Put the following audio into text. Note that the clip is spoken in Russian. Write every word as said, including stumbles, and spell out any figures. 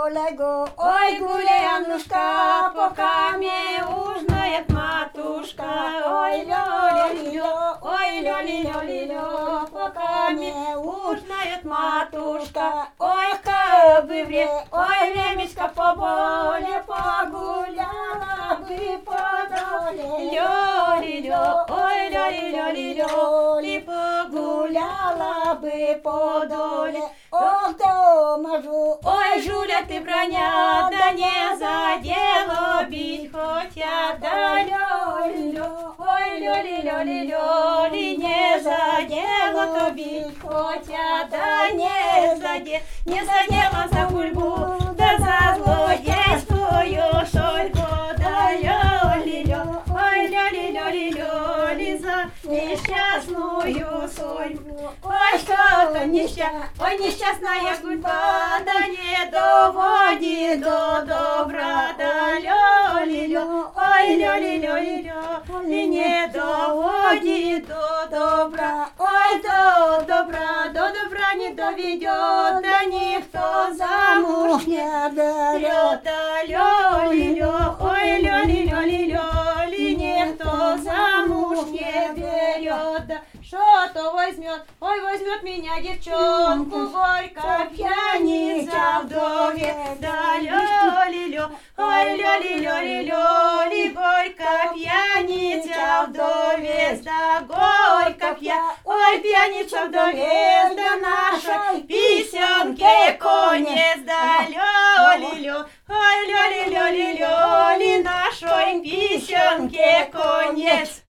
полегу. Ой, гуляй, Аннушка, пока не узнает матушка. Ой, лё-ли-лё, ой, лё-ли-лё-ли-лё, пока не узнает матушка. Ой, как бы вре, ой, времечко поболе, погуляла бы по доле. Лё-ли-лё, ой, лё-ли-лё-ли-лё, ли погуляла бы по доле. Ох, дома жу, ой, Жуля, ты броня, да не за дело бить, хотя да лё-ли-лё, ой, лё-ли-лё-ли-лё, ли не за дело то бить, хотя да не за дело, не за дело, за гульбу, да за злодейскую шольгу, да лё-ли-лё, ой, лё-ли-лё-ли-лё, ли за несчастную судьбу. Ой, что-то несчастье, ой, несчастная судьба, да не доводит до добра, да лё-ли-лё, ой, лё-ли-лё-ли-лё, и не доводит до добра, ой, до добра, до добра не доведет, да никто замуж не берет, да лё-ли-лё, ой, лё-ли-лё-ли-лё, ли никто замуж не берет, да что-то возьмет, ой, возьмет меня девчонку, горько пьяница вдове, да лё-ли-лё, ой, лё-ли-лё-ли-лё, ли горько пьяница вдове, да горько пья, ой, пьяница вдове, да нашей песенке конец, да лё-ли-лё, ой, лё-ли-лё-ли-лё, ли нашей песенке конец.